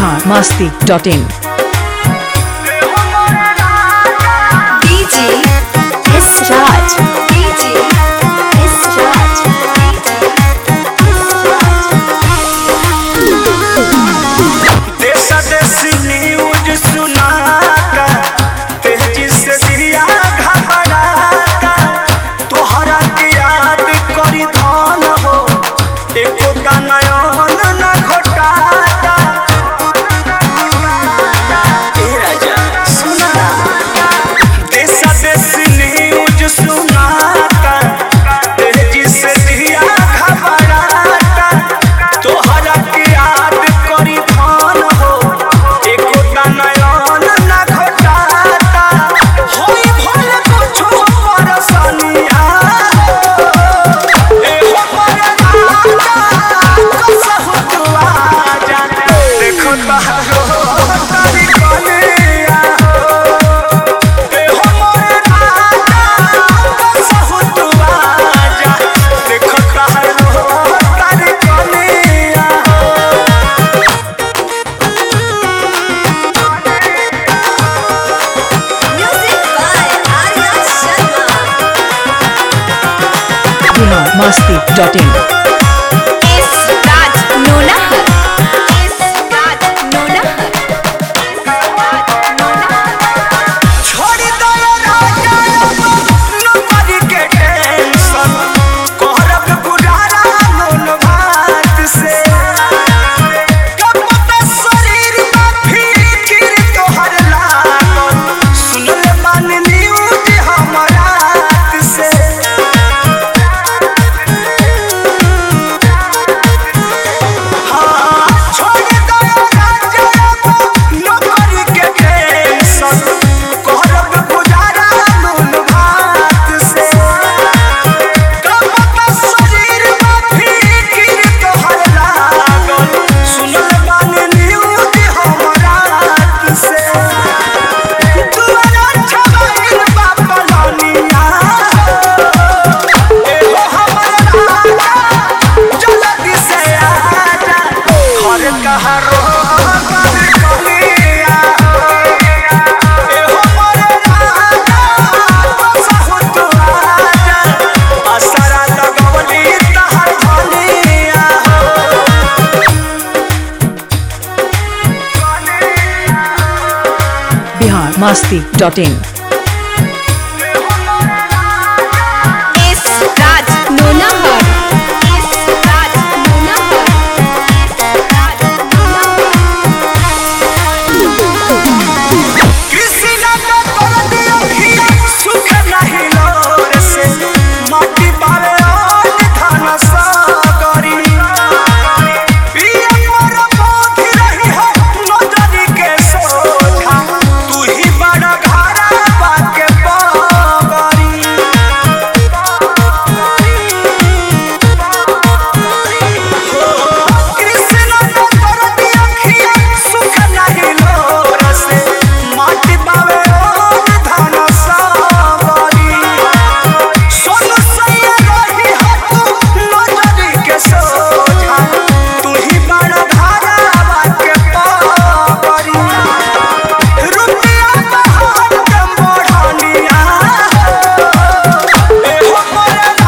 biharmasti.in DJ S Raj. DJ S Raj. देशा देशी news सुनाता तेजी से दिया घबराता तोहरा के याद करी धन हो एको नयन न घोटाता ए राजा सुना देशा देशी न्यूज सुनाता तेजी से दिया घबराता तोहरा के याद करी धन हो एको नयन न घोटाता होई भल कुछो परसनिया ए हो परदाता कसहु तू आजा देखो तारो तारी कलिया ए हो परदाता कसहु तू आजा देखो तारो तारी कलिया Music by Arya Sharma. biharmasti.in S Raj Nonahar. S Raj Nonahar. छोड़ी दो राजा नौकरी के टेंशन करब गुजारा लोन भात से कब पता शरीर में फिकिर तोहर लागल सुन ले मान न्यूज हमरा से हाँ छोड़ी दो राजा नौकरी के टेंशन करब गुजारा लोन भात से कब पता शरीर में फिकिर तोहर लागल सुन ले मान न्यूज हमरा से दुआरा छबाइल बापलनिया ए हो हमरा जल्दी से आजा घर कहारो कर कलिया ए हो मरना कसहु तू आजा असरा लगवली तहर धनिया biharmasti.in S Raj Nonahar. S Raj Nonahar. S Raj Krishna का कर दियो खिया सुख नहीं लोर से माटी बारे और धन सागरी पिया मोर मोखी रही है नजरी के सोझा तू ही बड़ा घरा बाके बागरी कृष्णा का कर दियो खिया सुख नहीं लोर से माटी बावे और धन सागरी सोनू सैया रही है तू नजरी के सोझा तू ही बड़ा घरा बाके बागरी रुपया बहार के बढ़निया ए हो मरना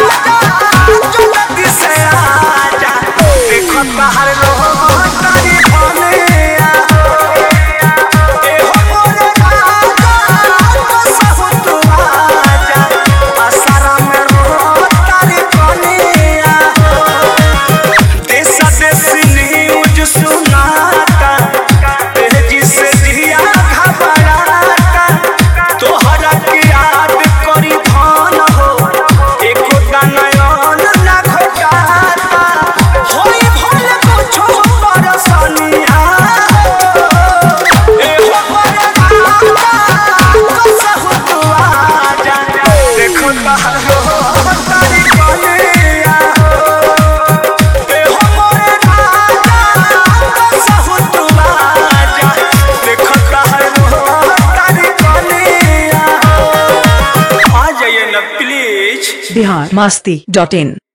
जल्दी से आजा देखो बाहर लोग तारी बनिया ए हो मरना कसहु तू आजा असरा में तारी बनिया देशा देशी न्यूज सुनाता तेजी से दिया घबराता तोहरा के याद करी धन हो एको नयन न घोटाता होई भल कुछो परसनिया ए हो परदाता कसहु तू आजा देखो तारो तारी कलिया ए हो परदाता कसहु तू आजा देखो तारो तारी कलिया आ जाइए ना प्लीज biharmasti.in